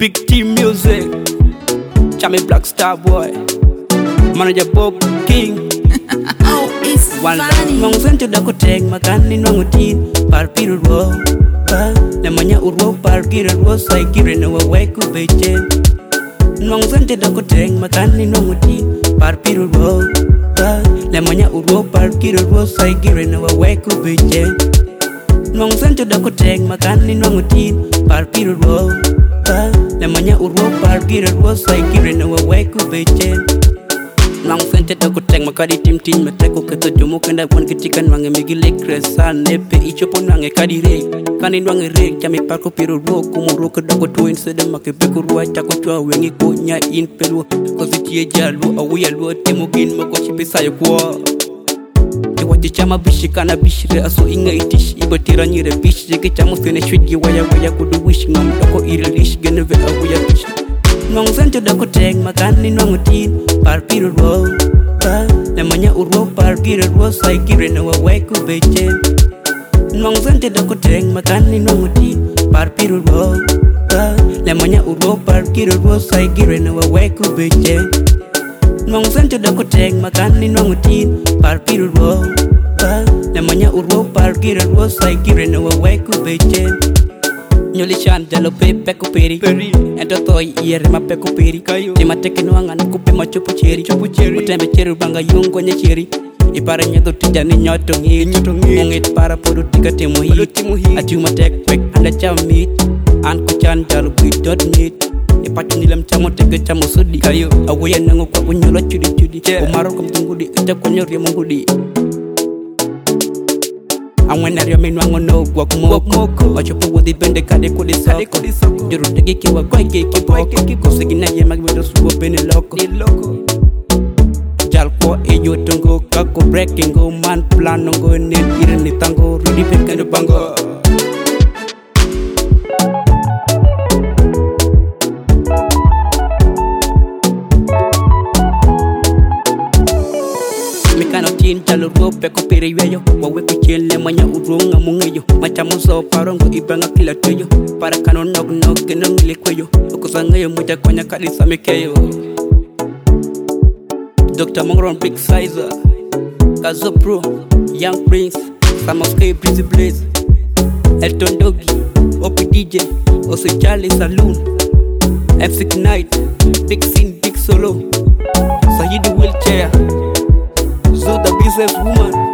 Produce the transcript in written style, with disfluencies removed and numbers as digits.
Big Team Music, Chami Black Star Boy, Manager Bob King. Oh, it's funny. Mang sento da ko tek makani nwangutin par piru ro ba le manya urwo par gira ro sai gira no we ku bechen. Mang sento da ko tek makani nwangutin par piru ro ba le manya urwo par gira ro sai gira no we ku bechen. Mang sento da ko tek makani nwangutin par piru ro ba le manya urwo par gira ro sai gira no we ku bechen. Nang sente da ko tek makadi tim tin me tek ko keto jomo kenda pon kitikan wange migi lekresa nepe icho pon wange kadi re kani wange re jami par ko piro ro ko mo ro ko da ko twin se de make be ko ruwa ta ko twa wengi ko nya in pelu ko sitie jalu awuya lu temo kin mo ko chibisa yo ko e wati chama bishi kana bishire aso inga itish ibatira nyire bishi ke chamo sene shwigi waya ko do wish ngam da ko irilish geneve awuya bishi. Nong sento da ko tek makani nwangutin par piro ro ba le manya urwo par gira ro sai gira no we ku bechen. Nong sento da ko tek makani nwangutin par piro ro ba le manya urwo par gira ro sai gira no we ku bechen. Nong sento da ko tek makani nwangutin par piro ro ba le manya urwo par gira ro sai gira no we ku bechen. Nyoli chan jalo pe peko peri ento toy iere ma peko peri tima tekino angana kupe ma chopo cheri utembe cheri banga yungo nye cheri ipara nyedo tijani nyoto ngit para podo tika timo hit atuma tek pek anda cham meet an ko chan jalo bidot meet ipatu nilam chamo tege chamo sudi awuya nango kwa unyolo chudi umaro kom tungudi ita konyori mungudi. And when I remember I'm no walk moko I chop with the bende kade ko di soko Juru tegi ki wa koi ki boko Kosegina ye magwedo sugo bene loko Jal ko e yo tungo kako breaking go man plan ngo ne ire ni tango rudi pekendo bango. Tin jalo rope ko pere yeyo wawe ko chele manya urunga mungeyo machamo so parongo ibanga kila toyo para kano nog genong lekweyo ko sangayo muja kwanya kalisa mekeyo. Dr. Mongron Big Sizer Kazo Pro Young Prince Samoske Busy Blaze Elton Doggy Opi DJ Oso Charlie Saloon FC Knight Big Scene Big Solo Sayidi Wheelchair So the business woman